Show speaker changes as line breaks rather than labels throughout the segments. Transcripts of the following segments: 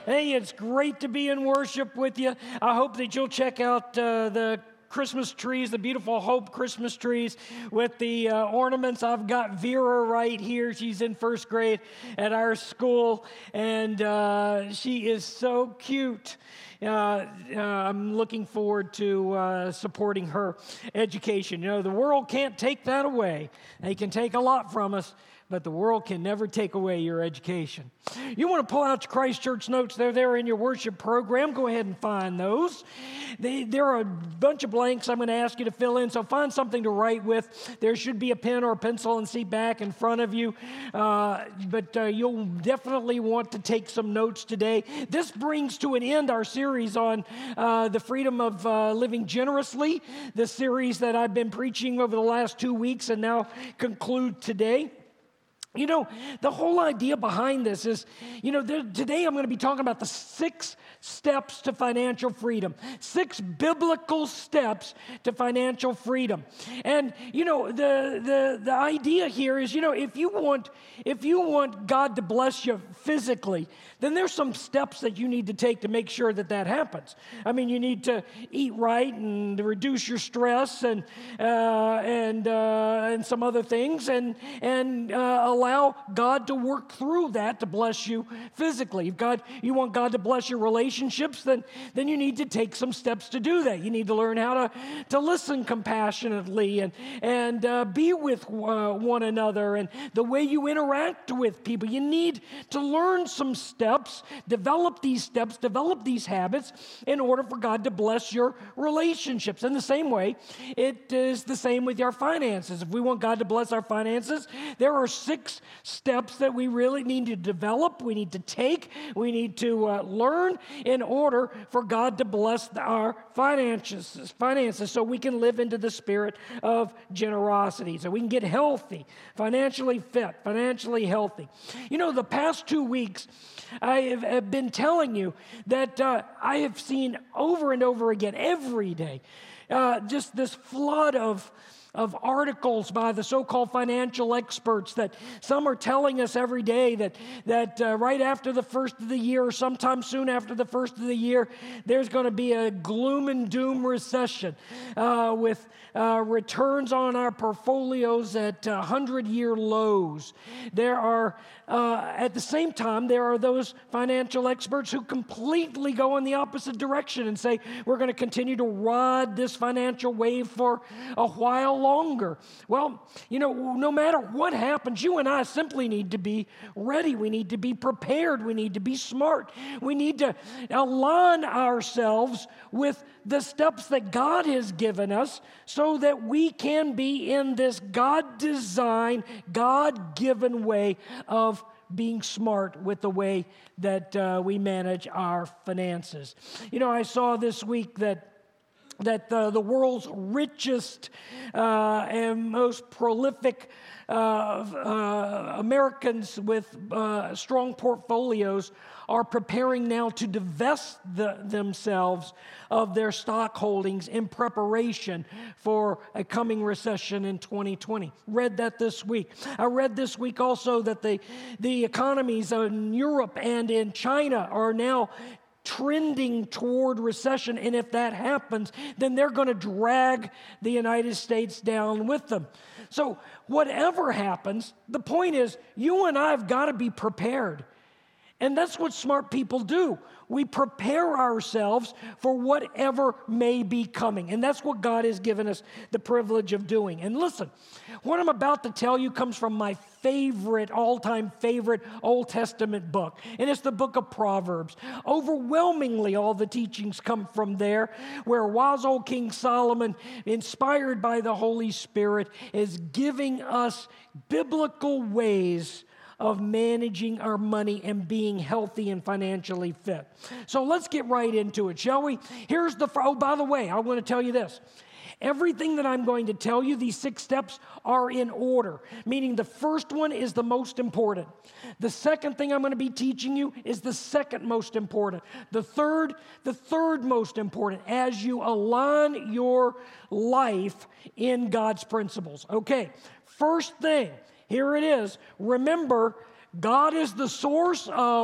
Hey, it's great to be in worship with you. I hope that you'll check out the Christmas trees, the beautiful Hope Christmas trees with the ornaments. I've got Vera right here. She's in first grade at our school, and she is so cute. I'm looking forward to supporting her education. You know, the world can't take that away. They can take a lot from us, but the world can never take away your education. You want to pull out your Christ Church notes. They're there in your worship program. Go ahead and find those. There are a bunch of blanks I'm going to ask you to fill in, so find something to write with. There should be a pen or a pencil and seat back in front of you, but you'll definitely want to take some notes today. This brings to an end our series on the freedom of living generously, the series that I've been preaching over the last 2 weeks and now conclude today. You know, the whole idea behind this is, today I'm going to be talking about the 6 steps to financial freedom. 6 biblical steps to financial freedom. And, the idea here is, if you want God to bless you physically, then there's some steps that you need to take to make sure that happens. I mean, you need to eat right and to reduce your stress and some other things and allow God to work through that to bless you physically. If you want God to bless your relationships, then you need to take some steps to do that. You need to learn how to listen compassionately and be with one another and the way you interact with people. You need to learn some steps, develop these habits in order for God to bless your relationships. In the same way, it is the same with your finances. If we want God to bless our finances, there are 6 steps that we really need to develop, we need to take, we need to learn in order for God to bless our finances so we can live into the spirit of generosity, so we can get healthy, financially fit, financially healthy. The past 2 weeks, I have been telling you that I have seen over and over again, every day, just this flood of articles by the so-called financial experts that some are telling us every day that right after the first of the year or sometime soon after the first of the year, there's going to be a gloom and doom recession with returns on our portfolios at 100-year lows. There are, at the same time, there are those financial experts who completely go in the opposite direction and say, we're going to continue to ride this financial wave for a while longer. Well, no matter what happens, you and I simply need to be ready. We need to be prepared. We need to be smart. We need to align ourselves with the steps that God has given us so that we can be in this God-designed, God-given way of being smart with the way that we manage our finances. I saw this week that the world's richest and most prolific Americans with strong portfolios are preparing now to divest themselves of their stock holdings in preparation for a coming recession in 2020. Read that this week. I read this week also that the economies in Europe and in China are now trending toward recession, and if that happens, then they're going to drag the United States down with them. So whatever happens, the point is you and I have got to be prepared. And that's what smart people do. We prepare ourselves for whatever may be coming. And that's what God has given us the privilege of doing. And listen, what I'm about to tell you comes from my all-time favorite Old Testament book. And it's the book of Proverbs. Overwhelmingly, all the teachings come from there, where wise old King Solomon, inspired by the Holy Spirit, is giving us biblical ways of managing our money and being healthy and financially fit. So let's get right into it, shall we? By the way, I want to tell you this. Everything that I'm going to tell you, these 6 steps are in order, meaning the first one is the most important. The second thing I'm going to be teaching you is the second most important. The third most important, as you align your life in God's principles. Okay, first thing, here it is. Remember, God is the source of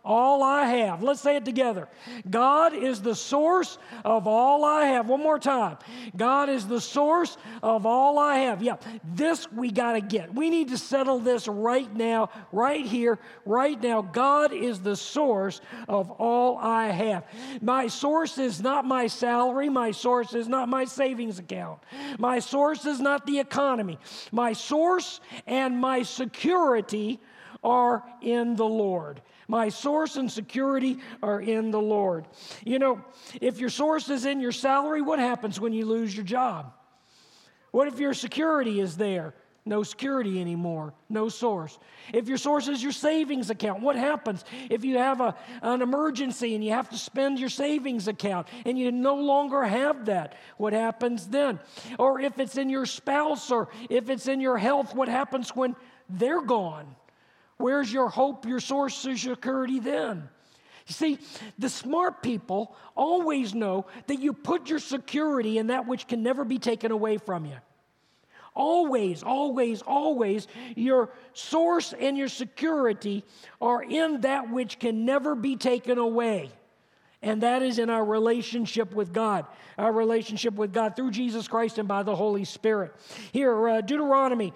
all I have. Let's say it together. God is the source of all I have. One more time. God is the source of all I have. Yeah, this we got to get. We need to settle this right now, right here, right now. God is the source of all I have. My source is not my salary. My source is not my savings account. My source is not the economy. My source and my security are in the Lord. My source and security are in the Lord. You know, if your source is in your salary, what happens when you lose your job? What if your security is there? No security anymore, no source. If your source is your savings account, what happens if you have an emergency and you have to spend your savings account and you no longer have that? What happens then? Or if it's in your spouse or if it's in your health, what happens when they're gone? Where's your hope, your source of security then? You see, the smart people always know that you put your security in that which can never be taken away from you. Always, always, always, your source and your security are in that which can never be taken away. And that is in our relationship with God. Our relationship with God through Jesus Christ and by the Holy Spirit. Here, Deuteronomy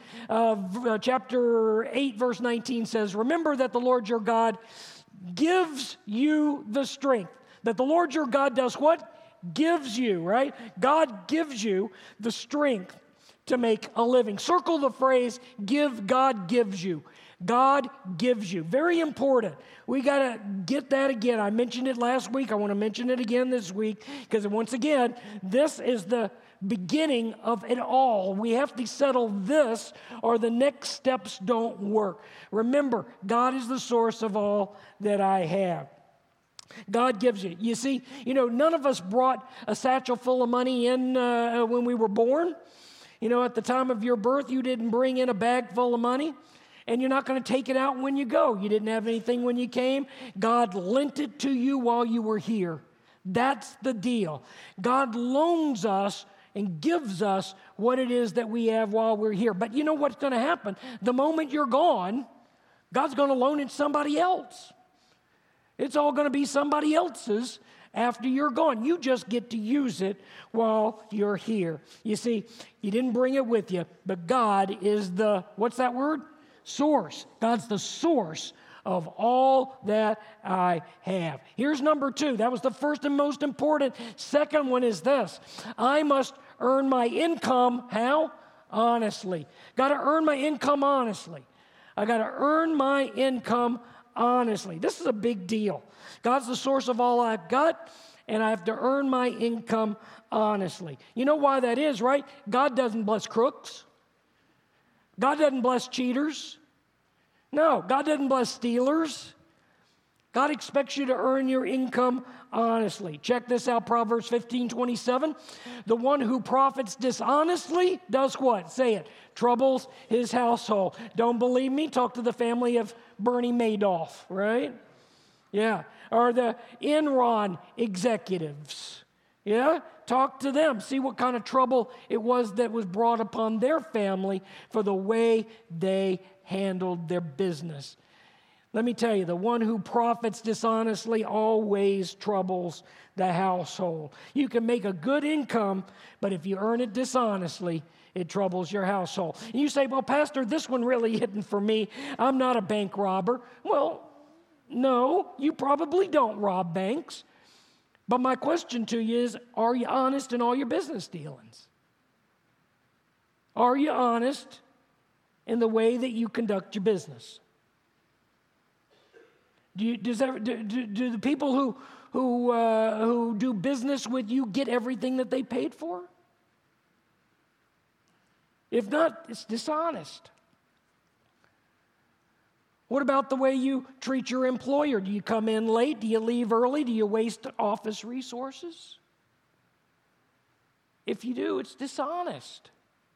chapter 8, verse 19 says, remember that the Lord your God gives you the strength. That the Lord your God does what? Gives you, right? God gives you the strength to make a living. Circle the phrase, give, God gives you. God gives you. Very important. We got to get that again. I mentioned it last week. I want to mention it again this week because once again, this is the beginning of it all. We have to settle this or the next steps don't work. Remember, God is the source of all that I have. God gives you. You see, none of us brought a satchel full of money in when we were born. At the time of your birth, you didn't bring in a bag full of money. And you're not going to take it out when you go. You didn't have anything when you came. God lent it to you while you were here. That's the deal. God loans us and gives us what it is that we have while we're here. But you know what's going to happen? The moment you're gone, God's going to loan it to somebody else. It's all going to be somebody else's after you're gone. You just get to use it while you're here. You see, you didn't bring it with you, but God is the, what's that word? Source. God's the source of all that I have. Here's number 2. That was the first and most important. Second one is this. I must earn my income, how? Honestly. Got to earn my income honestly. I got to earn my income honestly. This is a big deal. God's the source of all I've got, and I have to earn my income honestly. You know why that is, right? God doesn't bless crooks. God doesn't bless cheaters. No, God doesn't bless stealers. God expects you to earn your income honestly. Check this out, Proverbs 15:27. The one who profits dishonestly does what? Say it. Troubles his household. Don't believe me? Talk to the family of Bernie Madoff, right? Yeah. Or the Enron executives. Yeah? Talk to them. See what kind of trouble it was that was brought upon their family for the way they handled their business. Let me tell you, the one who profits dishonestly always troubles the household. You can make a good income, but if you earn it dishonestly, it troubles your household. And you say, well, Pastor, this one really isn't for me. I'm not a bank robber. Well, no, you probably don't rob banks. But my question to you is, are you honest in all your business dealings? Are you honest in the way that you conduct your business? Do the people who do business with you get everything that they paid for? If not, it's dishonest. What about the way you treat your employer? Do you come in late? Do you leave early? Do you waste office resources? If you do, it's dishonest.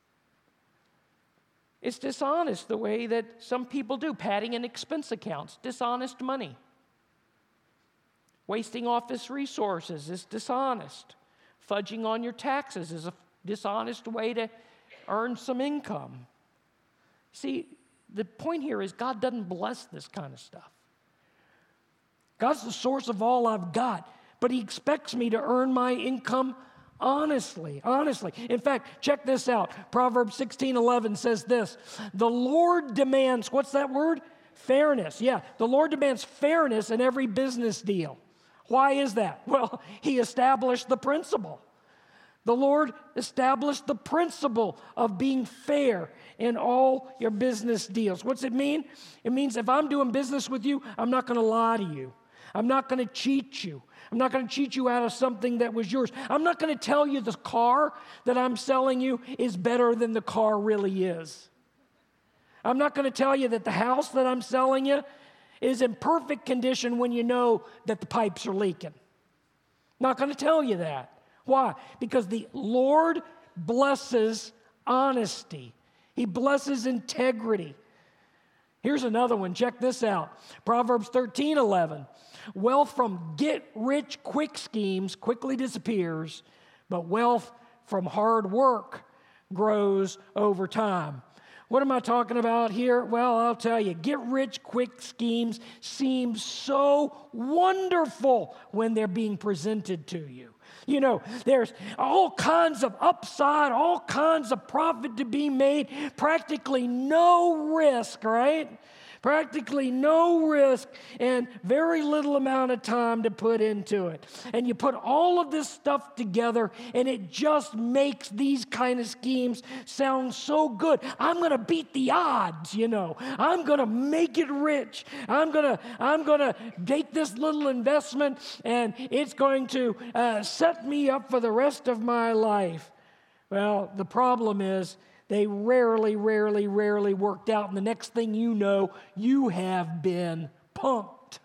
It's dishonest the way that some people do, padding in expense accounts, dishonest money. Wasting office resources is dishonest. Fudging on your taxes is a dishonest way to earn some income. See, the point here is God doesn't bless this kind of stuff. God's the source of all I've got, but He expects me to earn my income honestly. In fact, check this out. Proverbs 16:11 says this, the Lord demands, what's that word? Fairness. Yeah, the Lord demands fairness in every business deal. Why is that? Well, He established the principle. The Lord established the principle of being fair in all your business deals. What's it mean? It means if I'm doing business with you, I'm not going to lie to you. I'm not going to cheat you. I'm not going to cheat you out of something that was yours. I'm not going to tell you the car that I'm selling you is better than the car really is. I'm not going to tell you that the house that I'm selling you is in perfect condition when you know that the pipes are leaking. Not going to tell you that. Why? Because the Lord blesses honesty. He blesses integrity. Here's another one. Check this out. Proverbs 13:11. Wealth from get-rich-quick schemes quickly disappears, but wealth from hard work grows over time. What am I talking about here? Well, I'll tell you, get-rich-quick schemes seem so wonderful when they're being presented to you. You know, there's all kinds of upside, all kinds of profit to be made, practically no risk, right? Practically no risk and very little amount of time to put into it. And you put all of this stuff together and it just makes these kind of schemes sound so good. I'm going to beat the odds, you know. I'm going to make it rich. I'm going to take this little investment and it's going to set me up for the rest of my life. Well, the problem is, they rarely worked out. And the next thing you know, you have been punked,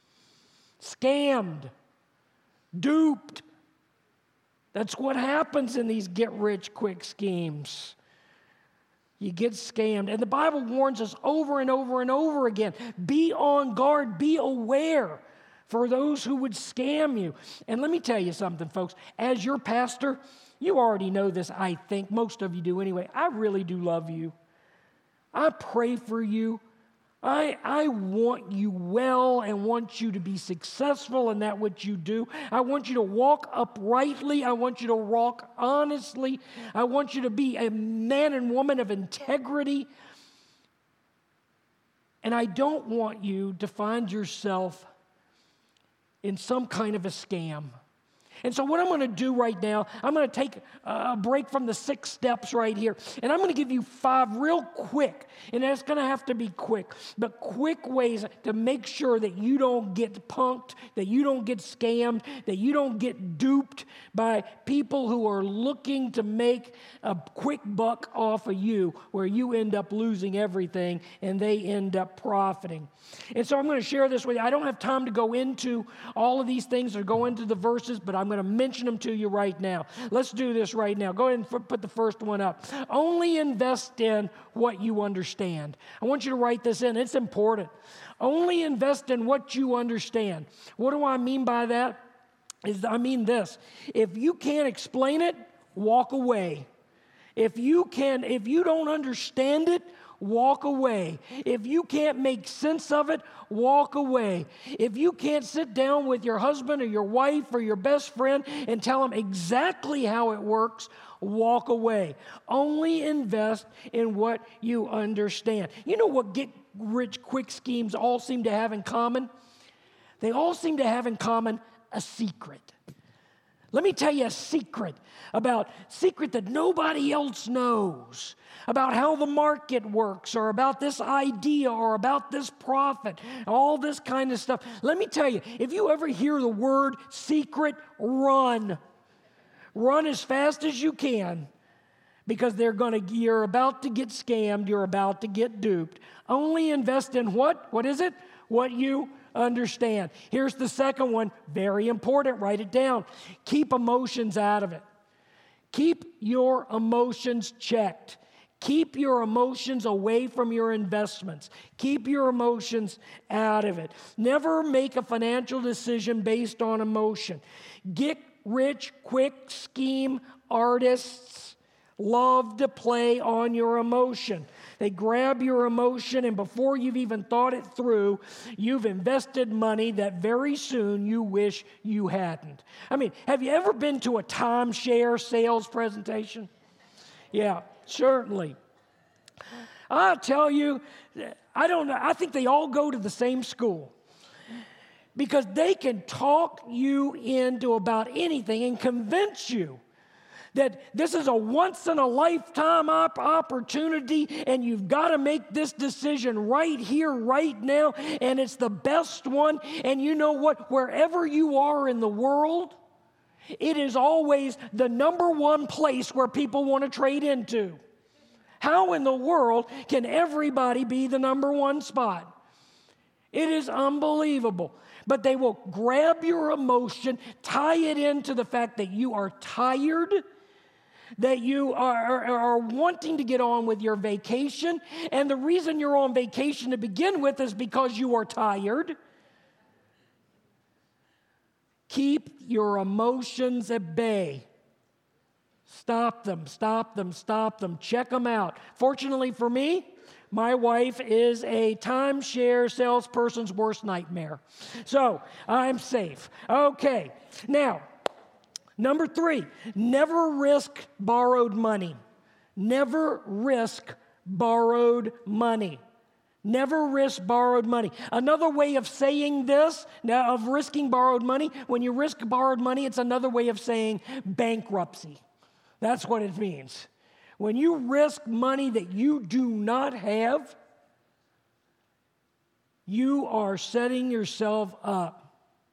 scammed, duped. That's what happens in these get-rich-quick schemes. You get scammed. And the Bible warns us over and over and over again, be on guard, be aware for those who would scam you. And let me tell you something, folks. As your pastor, you already know this, I think. Most of you do anyway. I really do love you. I pray for you. I want you well and want you to be successful in that what you do. I want you to walk uprightly. I want you to walk honestly. I want you to be a man and woman of integrity. And I don't want you to find yourself in some kind of a scam. And so what I'm going to do right now, I'm going to take a break from the 6 steps right here. And I'm going to give you 5 real quick, and it's going to have to be quick, but quick ways to make sure that you don't get punked, that you don't get scammed, that you don't get duped by people who are looking to make a quick buck off of you, where you end up losing everything and they end up profiting. And so I'm going to share this with you. I don't have time to go into all of these things or go into the verses, but I'm going to mention them to you right now. Let's do this right now. Go ahead and put the first one up. Only invest in what you understand. I want you to write this in. It's important. Only invest in what you understand. What do I mean by that? I mean this. If you can't explain it, walk away. If you don't understand it, walk away. If you can't make sense of it, walk away. If you can't sit down with your husband or your wife or your best friend and tell them exactly how it works, walk away. Only invest in what you understand. You know what get-rich-quick schemes all seem to have in common? They all seem to have in common a secret. Let me tell you a secret that nobody else knows, about how the market works, or about this idea, or about this profit, all this kind of stuff. Let me tell you, if you ever hear the word secret, run. Run as fast as you can, because you're about to get scammed, you're about to get duped. Only invest in what? What is it? What you understand. Here's the second one, very important, write it down. Keep emotions out of it. Keep your emotions checked. Keep your emotions away from your investments. Keep your emotions out of it. Never make a financial decision based on emotion. Get rich quick scheme artists love to play on your emotion. They grab your emotion, and before you've even thought it through, you've invested money that very soon you wish you hadn't. I mean, have you ever been to a timeshare sales presentation? Yeah, certainly. I'll tell you, I don't know, I think they all go to the same school. Because they can talk you into about anything and convince you that this is a once-in-a-lifetime opportunity and you've got to make this decision right here, right now, and it's the best one. And you know what? Wherever you are in the world, it is always the number one place where people want to trade into. How in the world can everybody be the number one spot? It is unbelievable. But they will grab your emotion, tie it into the fact that you are tired, that you are wanting to get on with your vacation. And the reason you're on vacation to begin with is because you are tired. Keep your emotions at bay. Stop them, stop them, stop them. Check them out. Fortunately for me, my wife is a timeshare salesperson's worst nightmare. So I'm safe. Okay. Now, number 3, never risk borrowed money. Never risk borrowed money. Never risk borrowed money. Another way of saying this, now of risking borrowed money, when you risk borrowed money, it's another way of saying bankruptcy. That's what it means. When you risk money that you do not have, you are setting yourself up.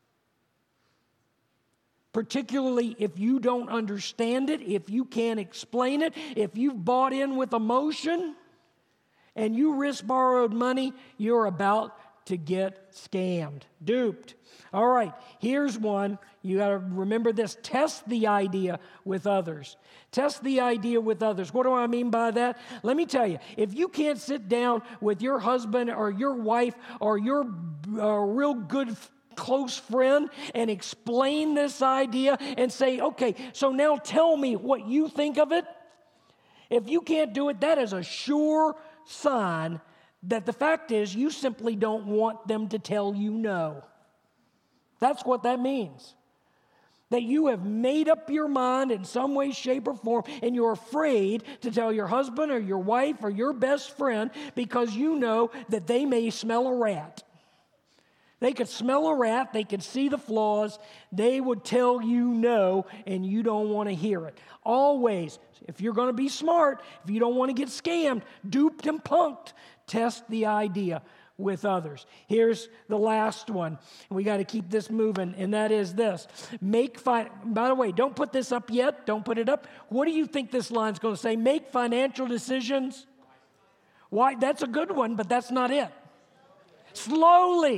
Particularly if you don't understand it, if you can't explain it, if you've bought in with emotion and you risk borrowed money, you're about to get scammed, duped. All right, here's one. You got to remember this. Test the idea with others. Test the idea with others. What do I mean by that? Let me tell you, if you can't sit down with your husband or your wife or your real good close friend and explain this idea and say, okay, so now tell me what you think of it. If you can't do it, that is a sure sign that the fact is you simply don't want them to tell you no. That's what that means. That you have made up your mind in some way, shape, or form, and you're afraid to tell your husband or your wife or your best friend because you know that they may smell a rat. They could smell a rat, they could see the flaws, they would tell you no, and you don't want to hear it. Always, if you're going to be smart, if you don't want to get scammed, duped, and punked, test the idea with others. Here's the last one. We got to keep this moving, and that is this. By the way, don't put this up yet. Don't put it up. What do you think this line's going to say? Make financial decisions. Why? That's a good one, but that's not it. Slowly.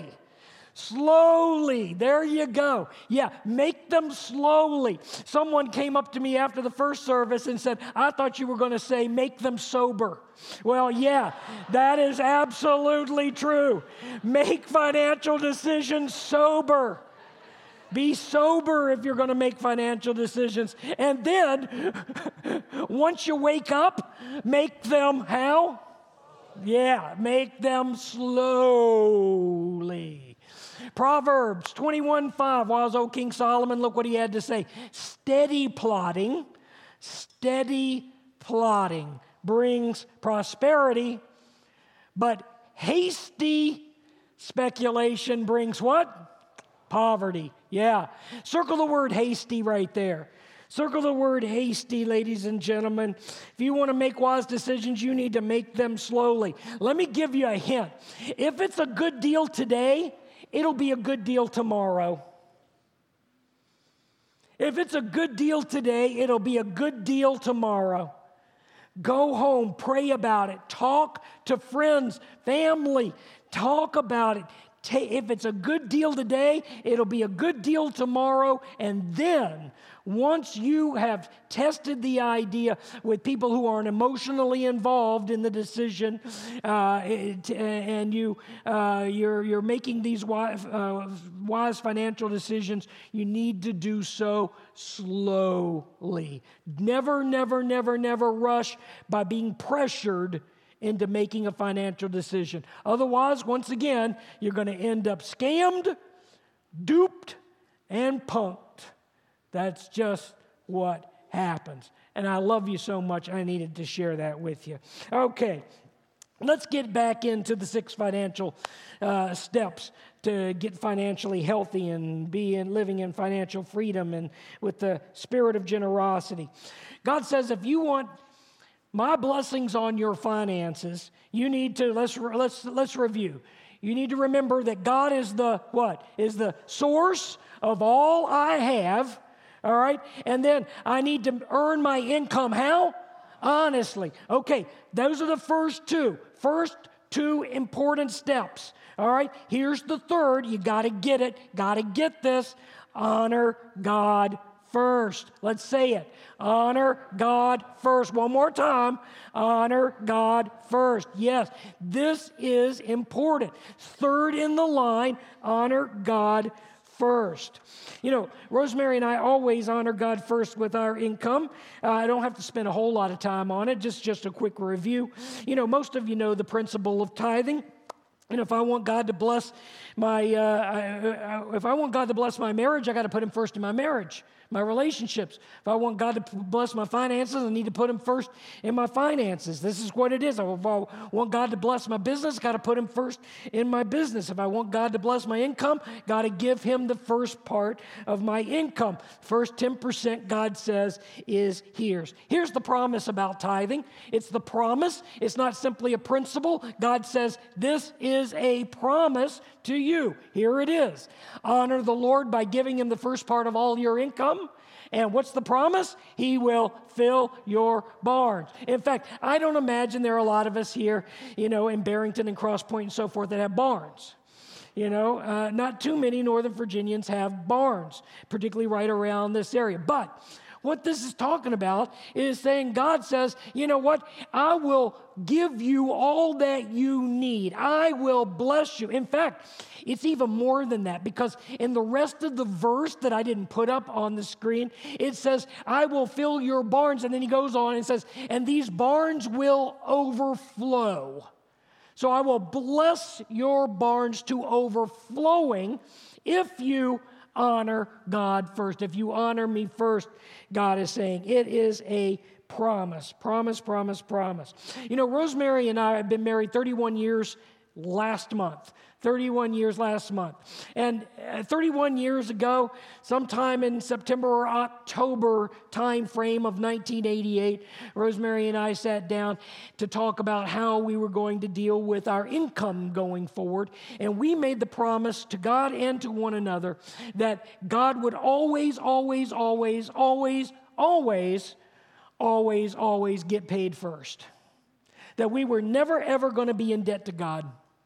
Slowly. There you go. Yeah, make them slowly. Someone came up to me after the first service and said, I thought you were going to say make them sober. Well, yeah, that is absolutely true. Make financial decisions sober. Be sober if you're going to make financial decisions. And then, once you wake up, make them how? Yeah, make them slowly. Proverbs 21:5, while old King Solomon, look what he had to say. Steady plotting brings prosperity, but hasty speculation brings what? Poverty. Yeah. Circle the word hasty right there. Circle the word hasty, ladies and gentlemen. If you want to make wise decisions, you need to make them slowly. Let me give you a hint. If it's a good deal today, it'll be a good deal tomorrow. If it's a good deal today, it'll be a good deal tomorrow. Go home, pray about it, talk to friends, family, talk about it. If it's a good deal today, it'll be a good deal tomorrow. And then, once you have tested the idea with people who aren't emotionally involved in the decision, and you're making these wise financial decisions, you need to do so slowly. Never, never, never, never rush by being pressured into making a financial decision. Otherwise, once again, you're going to end up scammed, duped, and punked. That's just what happens. And I love you so much, I needed to share that with you. Okay, let's get back into the 6 financial steps to get financially healthy and living in financial freedom and with the spirit of generosity. God says if you want my blessings on your finances, you need to, let's review. You need to remember that God is the what? Is the source of all I have. All right? And then I need to earn my income. How? Honestly. Okay, those are the first 2. First 2 important steps. All right? Here's the third. You got to get it. Got to get this. Honor God first. Let's say it. Honor God first. One more time. Honor God first. Yes, this is important. Third in the line, honor God first. You know, Rosemary and I always honor God first with our income. I don't have to spend a whole lot of time on it, just a quick review. You know, most of you know the principle of tithing. And if I want God to bless my, marriage, I got to put Him first in my marriage, my relationships. If I want God to bless my finances, I need to put Him first in my finances. This is what it is. If I want God to bless my business, got to put Him first in my business. If I want God to bless my income, got to give Him the first part of my income. First 10%, God says, is His. Here's the promise about tithing. It's the promise. It's not simply a principle. God says, this is a promise to you. Here it is. Honor the Lord by giving Him the first part of all your income. And what's the promise? He will fill your barns. In fact, I don't imagine there are a lot of us here, you know, in Barrington and Cross Point and so forth that have barns. You know, not too many Northern Virginians have barns, particularly right around this area. But what this is talking about is saying God says, you know what? I will give you all that you need. I will bless you. In fact, it's even more than that, because in the rest of the verse that I didn't put up on the screen, it says, I will fill your barns. And then he goes on and says, and these barns will overflow. So I will bless your barns to overflowing if you honor God first. If you honor me first, God is saying it is a promise. Promise, promise, promise. You know, Rosemary and I have been married 31 years last month. 31 years last month. And 31 years ago, sometime in September or October time frame of 1988, Rosemary and I sat down to talk about how we were going to deal with our income going forward. And we made the promise to God and to one another that God would always, always, always, always, always, always, always get paid first. That we were never, ever going to be in debt to God.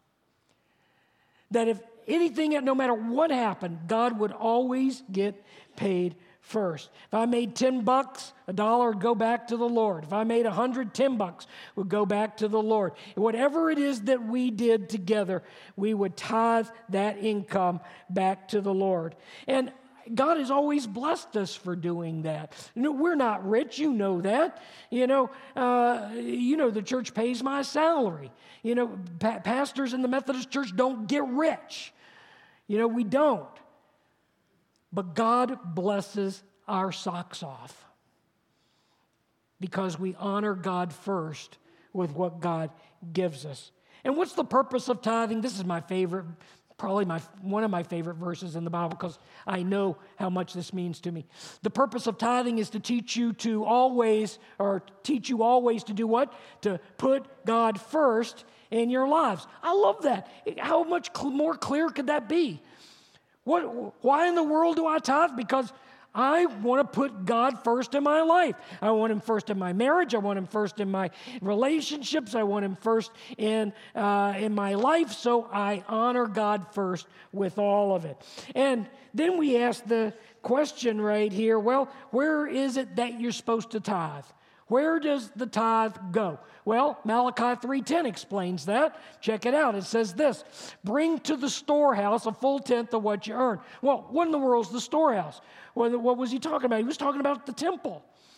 That if anything, no matter what happened, God would always get paid first. If I made $10, $1 would go back to the Lord. If I made $100, $10 would go back to the Lord. Whatever it is that we did together, we would tithe that income back to the Lord. And God has always blessed us for doing that. You know, we're not rich, you know that. You know, the church pays my salary. You know, pastors in the Methodist Church don't get rich. You know, we don't. But God blesses our socks off because we honor God first with what God gives us. And what's the purpose of tithing? This is my favorite, probably one of my favorite verses in the Bible, because I know how much this means to me. The purpose of tithing is to teach you always to do what? To put God first in your lives. I love that. How much more clear could that be? Why in the world do I tithe? Because I want to put God first in my life. I want Him first in my marriage. I want Him first in my relationships. I want Him first in my life. So I honor God first with all of it. And then we ask the question right here, well, where is it that you're supposed to tithe? Where does the tithe go? Well, Malachi 3:10 explains that. Check it out. It says this: bring to the storehouse a full tenth of what you earn. Well, what in the world is the storehouse? What was he talking about? He was talking about the temple.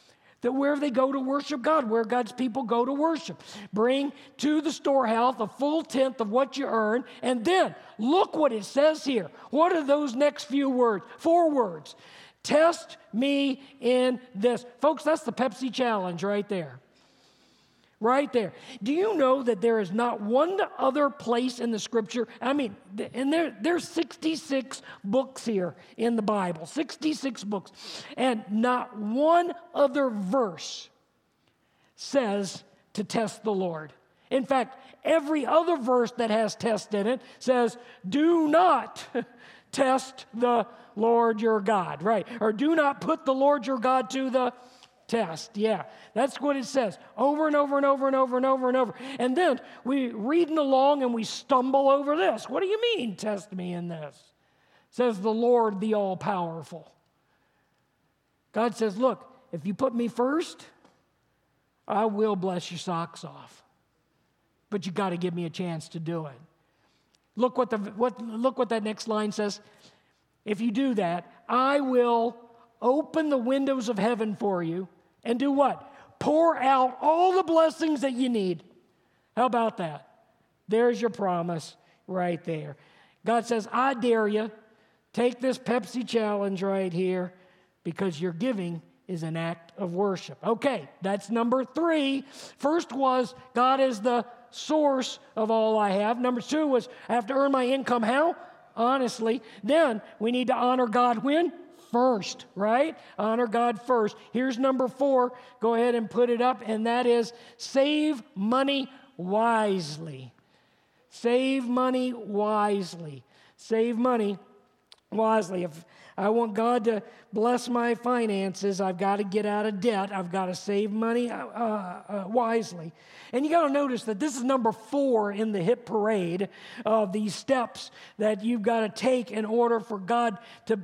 That where they go to worship God, where God's people go to worship. Bring to the storehouse a full tenth of what you earn, and then look what it says here. What are those next few words? 4 words. Test me in this. Folks, that's the Pepsi challenge right there. Right there. Do you know that there is not one other place in the Scripture? I mean, and there's 66 books here in the Bible, 66 books, and not one other verse says to test the Lord. In fact, every other verse that has test in it says, do not test the Lord your God, right? Or do not put the Lord your God to the test. Yeah, that's what it says over and over and over and over and over and over. And then we reading along and we stumble over this. What do you mean, test me in this? Says the Lord, the all-powerful. God says, look, if you put me first, I will bless your socks off. But you got to give me a chance to do it. Look what that next line says. If you do that, I will open the windows of heaven for you and do what? Pour out all the blessings that you need. How about that? There's your promise right there. God says, I dare you, take this Pepsi challenge right here because your giving is an act of worship. Okay, that's number 3. First was God is the source of all I have. Number 2 was I have to earn my income. How? Honestly. Then we need to honor God when? First, right? Honor God first. Here's number 4. Go ahead and put it up, and that is save money wisely. Save money wisely. Save money wisely. If I want God to bless my finances, I've got to get out of debt. I've got to save money wisely. And you got to notice that this is number 4 in the hit parade of these steps that you've got to take in order for God to,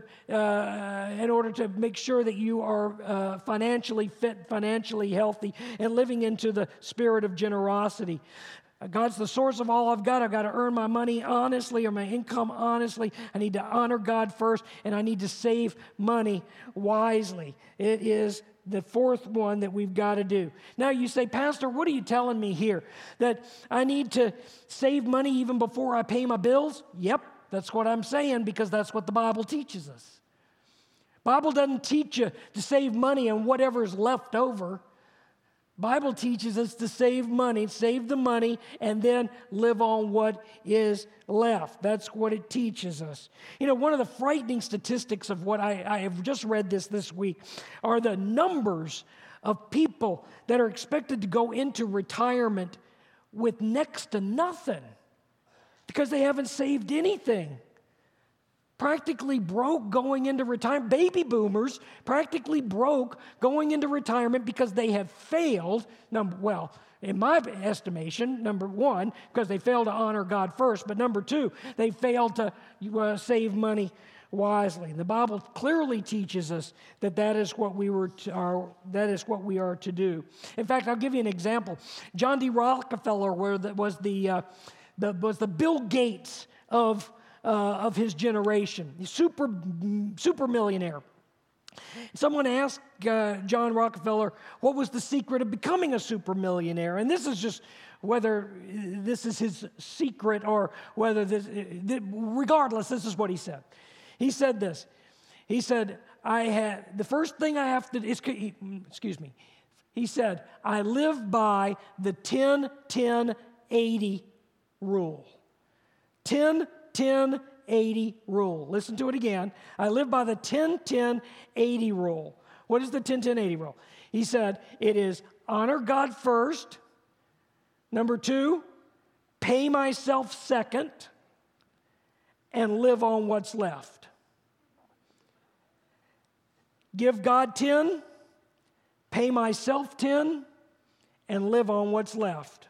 in order to make sure that you are financially fit, financially healthy, and living into the spirit of generosity. God's the source of all I've got. I've got to earn my money honestly or my income honestly. I need to honor God first, and I need to save money wisely. It is the 4th one that we've got to do. Now you say, Pastor, what are you telling me here? That I need to save money even before I pay my bills? Yep, that's what I'm saying because that's what the Bible teaches us. Bible doesn't teach you to save money and whatever's left over. Bible teaches us to save money, save the money, and then live on what is left. That's what it teaches us. You know, one of the frightening statistics of what I have just read this week are the numbers of people that are expected to go into retirement with next to nothing because they haven't saved anything. Practically broke going into retirement. Baby boomers practically broke going into retirement because they have failed. Well, in my estimation, number 1, because they failed to honor God first. But number 2, they failed to save money wisely. The Bible clearly teaches us that is what we are to do. In fact, I'll give you an example. John D. Rockefeller was the Bill Gates of his generation, super millionaire. Someone asked John Rockefeller what was the secret of becoming a super millionaire, and this is just whether this is his secret or whether regardless, this is what he said. He said this. He said, the first thing I have to, he said, I live by the 10-10-80 rule. 10-10-80 rule. Listen to it again. I live by the 10-10-80 rule. What is the 10-10-80 rule? He said, it is honor God first. Number 2, pay myself second, and live on what's left. Give God 10, pay myself 10, and live on what's left.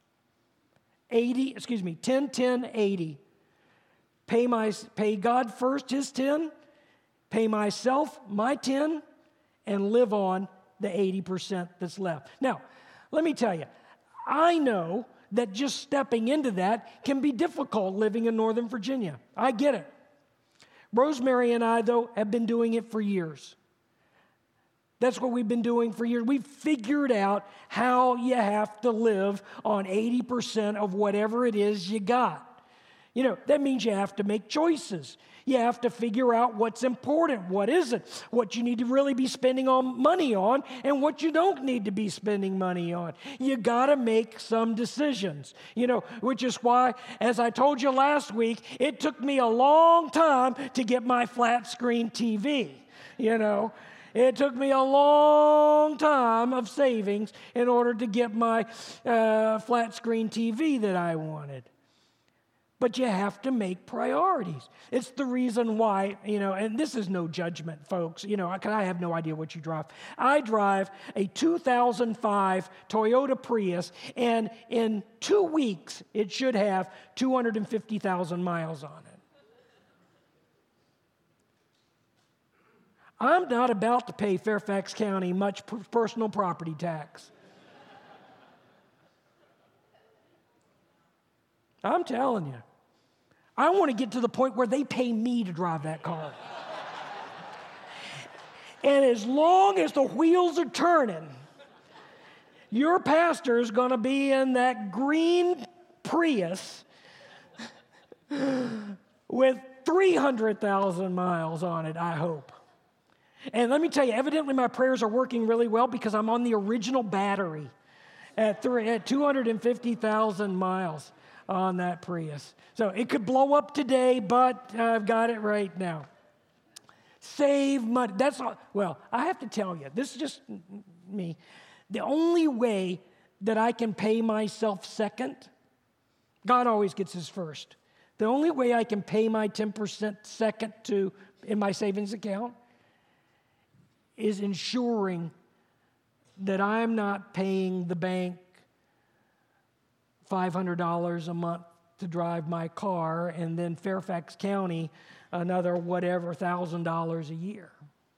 10-10-80. Pay God first his 10, pay myself my 10, and live on the 80% that's left. Now, let me tell you, I know that just stepping into that can be difficult living in Northern Virginia. I get it. Rosemary and I, though, have been doing it for years. That's what we've been doing for years. We've figured out how you have to live on 80% of whatever it is you got. You know, that means you have to make choices. You have to figure out what's important, what isn't, what you need to really be spending money on, and what you don't need to be spending money on. You got to make some decisions, you know, which is why, as I told you last week, it took me a long time to get my flat screen TV, you know. It took me a long time of savings in order to get my flat screen TV that I wanted. But you have to make priorities. It's the reason why, you know, and this is no judgment, folks, you know, because I have no idea what you drive. I drive a 2005 Toyota Prius, and in 2 weeks, it should have 250,000 miles on it. I'm not about to pay Fairfax County much personal property tax. I'm telling you. I want to get to the point where they pay me to drive that car. And as long as the wheels are turning, your pastor is going to be in that green Prius with 300,000 miles on it, I hope. And let me tell you, evidently my prayers are working really well because I'm on the original battery at 250,000 miles on that Prius. So it could blow up today, but I've got it right now. Save money. That's all. Well, I have to tell you, this is just me. The only way that I can pay myself second, God always gets his first. The only way I can pay my 10% second in my savings account is ensuring that I'm not paying the bank $500 a month to drive my car, and then Fairfax County another whatever $1,000 a year.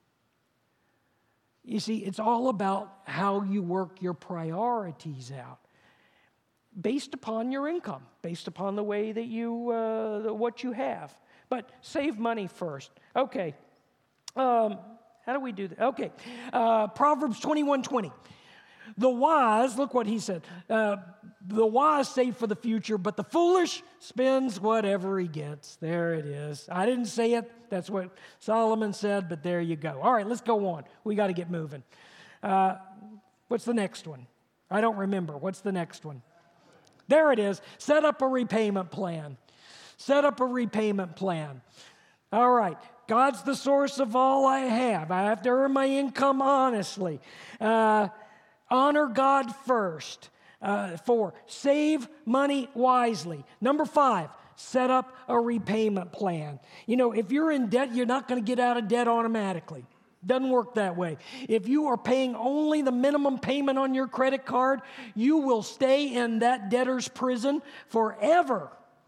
You see, it's all about how you work your priorities out based upon your income, based upon the way that you, what you have. But save money first. Okay. How do we do that? Okay. Proverbs 21:20. The wise, look what he said. The wise save for the future, but the foolish spends whatever he gets. There it is. I didn't say it. That's what Solomon said, but there you go. All right, let's go on. We got to get moving. What's the next one? I don't remember. What's the next one? There it is. Set up a repayment plan. Set up a repayment plan. All right. God's the source of all I have. I have to earn my income honestly. Honor God first. 4, save money wisely. Number 5, set up a repayment plan. You know, if you're in debt, you're not going to get out of debt automatically. Doesn't work that way. If you are paying only the minimum payment on your credit card, you will stay in that debtor's prison forever.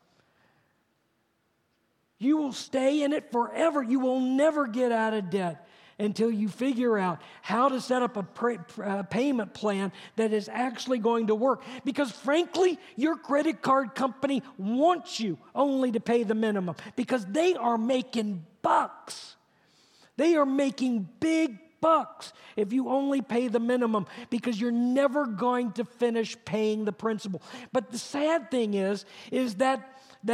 You will stay in it forever. You will never get out of debt until you figure out how to set up a payment plan that is actually going to work. Because frankly, your credit card company wants you only to pay the minimum because they are making bucks. They are making big bucks if you only pay the minimum because you're never going to finish paying the principal. But the sad thing is that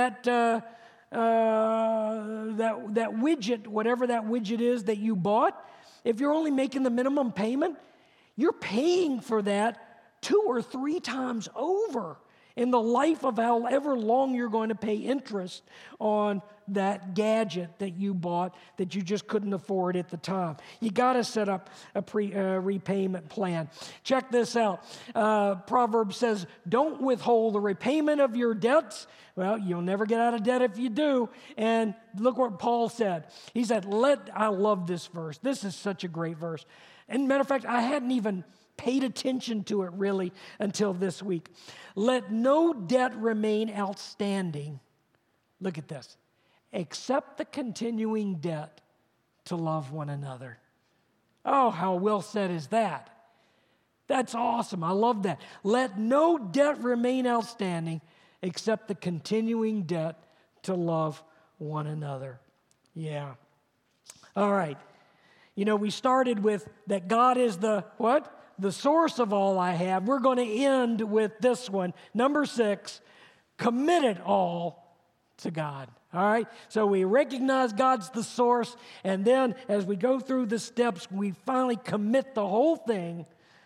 widget, whatever that widget is that you bought, if you're only making the minimum payment, you're paying for that 2 or 3 times over in the life of however long you're going to pay interest on that gadget that you bought that you just couldn't afford at the time. You got to set up a repayment plan. Check this out. Proverbs says, don't withhold the repayment of your debts. Well, you'll never get out of debt if you do. And look what Paul said. He said, I love this verse. This is such a great verse. And matter of fact, I hadn't even paid attention to it really until this week. Let no debt remain outstanding. Look at this. Except the continuing debt to love one another. Oh, how well said is that? That's awesome. I love that. Let no debt remain outstanding except the continuing debt to love one another. Yeah. All right. You know, we started with that God is the what? The source of all I have. We're going to end with this one. Number 6, commit it all to God. All right? So we recognize God's the source, and then as we go through the steps, we finally commit the whole thing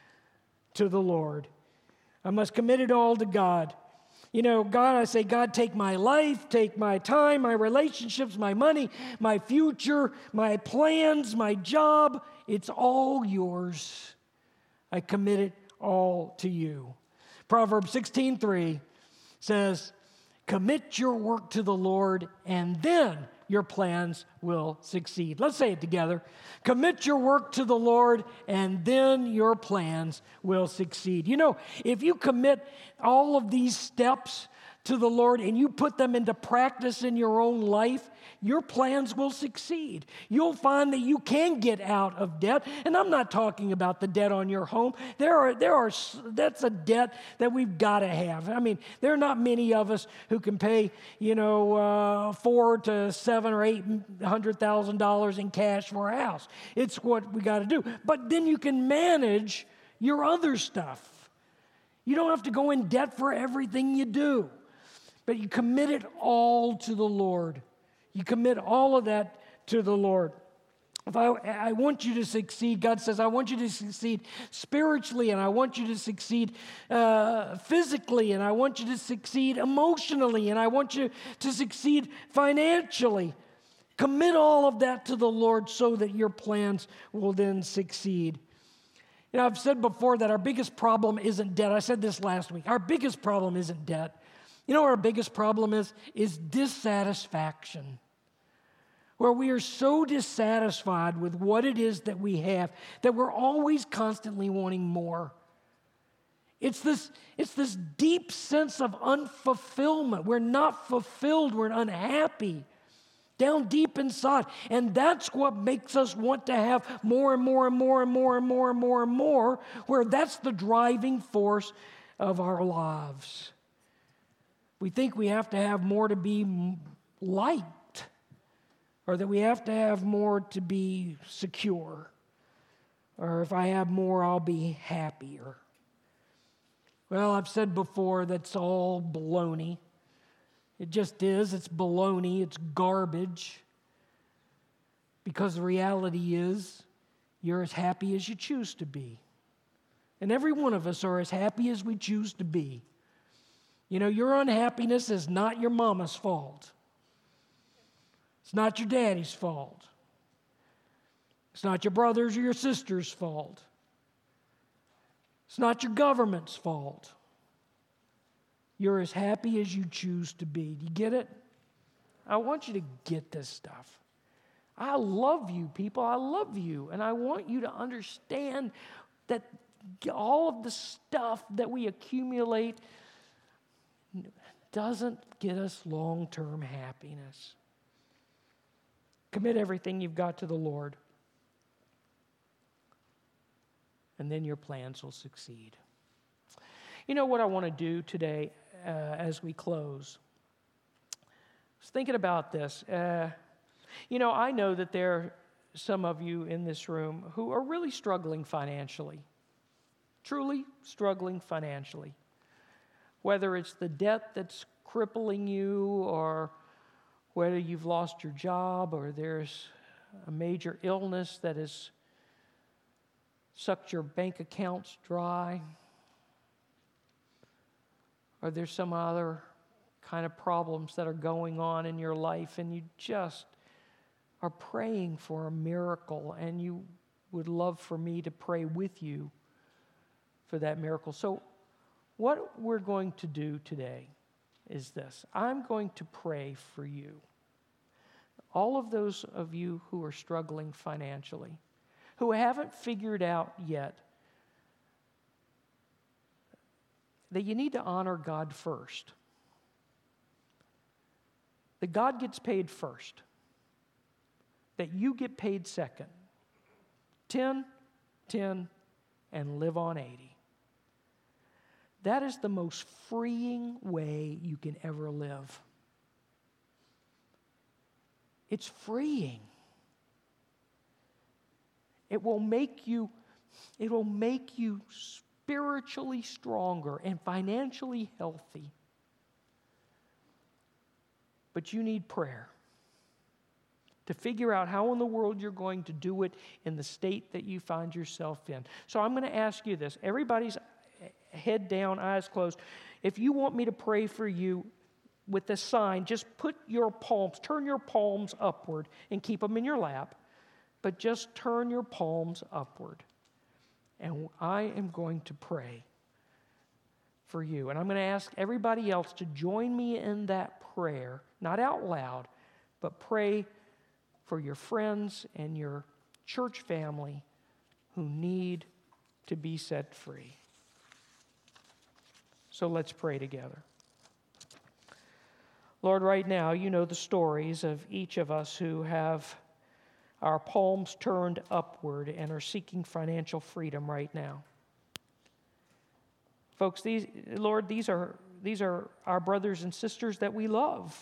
to the Lord. I must commit it all to God. You know, God, I say, God, take my life, take my time, my relationships, my money, my future, my plans, my job. It's all yours. I commit it all to you. Proverbs 16:3 says, commit your work to the Lord, and then your plans will succeed. Let's say it together. Commit your work to the Lord, and then your plans will succeed. You know, if you commit all of these steps to the Lord and you put them into practice in your own life, your plans will succeed. You'll find that you can get out of debt. And I'm not talking about the debt on your home. That's a debt that we've got to have. I mean, there are not many of us who can pay, $400,000 to $700,000 or $800,000 in cash for a house. It's what we got to do. But then you can manage your other stuff. You don't have to go in debt for everything you do, but you commit it all to the Lord. You commit all of that to the Lord. If I want you to succeed, God says, I want you to succeed spiritually, and I want you to succeed physically, and I want you to succeed emotionally, and I want you to succeed financially. Commit all of that to the Lord so that your plans will then succeed. You know, I've said before that our biggest problem isn't debt. I said this last week. Our biggest problem isn't debt. You know what our biggest problem is? Is dissatisfaction. Where we are so dissatisfied with what it is that we have that we're always constantly wanting more. It's this deep sense of unfulfillment. We're not fulfilled. We're unhappy down deep inside. And that's what makes us want to have more and more and more and more and more and more and more, where that's the driving force of our lives. We think we have to have more to be liked, or that we have to have more to be secure, or if I have more, I'll be happier. Well, I've said before, that's all baloney. It just is. It's baloney. It's garbage. Because the reality is, you're as happy as you choose to be. And every one of us are as happy as we choose to be. You know, your unhappiness is not your mama's fault. It's not your daddy's fault. It's not your brother's or your sister's fault. It's not your government's fault. You're as happy as you choose to be. Do you get it? I want you to get this stuff. I love you, people. I love you. And I want you to understand that all of the stuff that we accumulate doesn't get us long-term happiness. Commit everything you've got to the Lord, and then your plans will succeed. You know what I want to do today as we close? I was thinking about this. I know that there are some of you in this room who are really struggling financially, truly struggling financially. Whether it's the debt that's crippling you, or whether you've lost your job, or there's a major illness that has sucked your bank accounts dry, or there's some other kind of problems that are going on in your life, and you just are praying for a miracle, and you would love for me to pray with you for that miracle. So what we're going to do today is this. I'm going to pray for you. All of those of you who are struggling financially, who haven't figured out yet that you need to honor God first. That God gets paid first. That you get paid second. 10, 10, and live on 80. That is the most freeing way you can ever live. It's freeing. It will make you spiritually stronger and financially healthy. But you need prayer to figure out how in the world you're going to do it in the state that you find yourself in. So I'm going to ask you this. Everybody's head down, eyes closed. If you want me to pray for you with a sign, just put your palms, turn your palms upward and keep them in your lap. But just turn your palms upward. And I am going to pray for you. And I'm going to ask everybody else to join me in that prayer, not out loud, but pray for your friends and your church family who need to be set free. So let's pray together. Lord, right now, you know the stories of each of us who have our palms turned upward and are seeking financial freedom right now. Folks, these are our brothers and sisters that we love.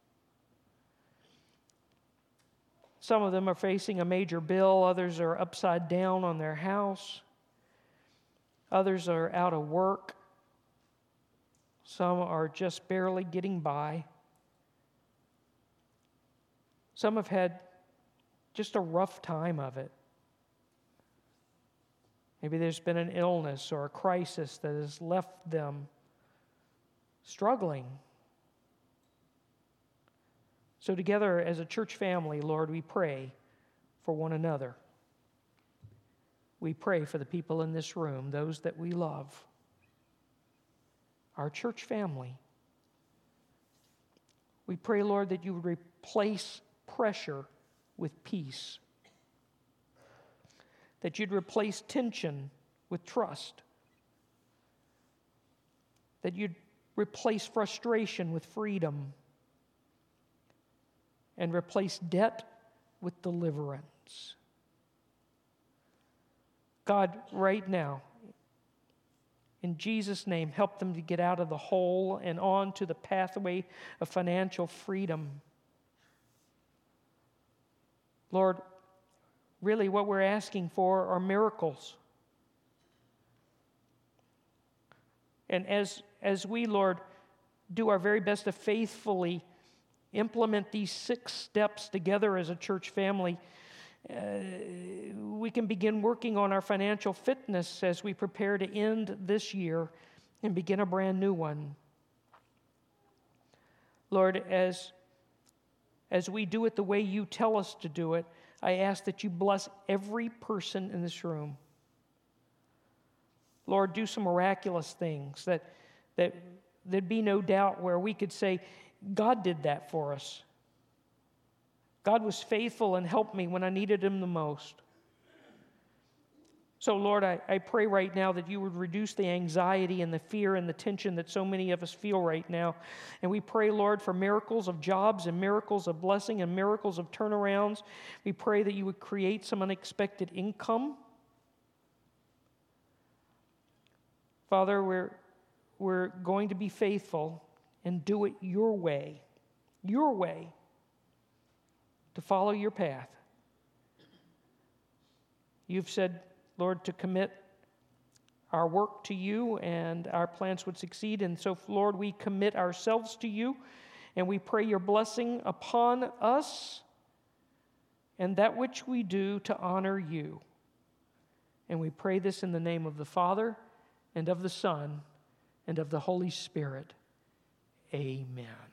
Some of them are facing a major bill. Others are upside down on their house. Others are out of work. Some are just barely getting by. Some have had just a rough time of it. Maybe there's been an illness or a crisis that has left them struggling. So together as a church family, Lord, we pray for one another. We pray for the people in this room, those that we love, our church family. We pray, Lord, that you would replace pressure with peace, that you'd replace tension with trust, that you'd replace frustration with freedom, and replace debt with deliverance. God, right now, in Jesus' name, help them to get out of the hole and on to the pathway of financial freedom. Lord, really what we're asking for are miracles. And as we, Lord, do our very best to faithfully implement these 6 steps together as a church family, we can begin working on our financial fitness as we prepare to end this year and begin a brand new one. Lord, as we do it the way you tell us to do it, I ask that you bless every person in this room. Lord, do some miraculous things that there'd be no doubt where we could say, God did that for us. God was faithful and helped me when I needed him the most. So, Lord, I pray right now that you would reduce the anxiety and the fear and the tension that so many of us feel right now. And we pray, Lord, for miracles of jobs and miracles of blessing and miracles of turnarounds. We pray that you would create some unexpected income. Father, we're going to be faithful and do it your way, to follow your path. You've said, Lord, to commit our work to you and our plans would succeed. And so, Lord, we commit ourselves to you and we pray your blessing upon us and that which we do to honor you. And we pray this in the name of the Father and of the Son and of the Holy Spirit. Amen.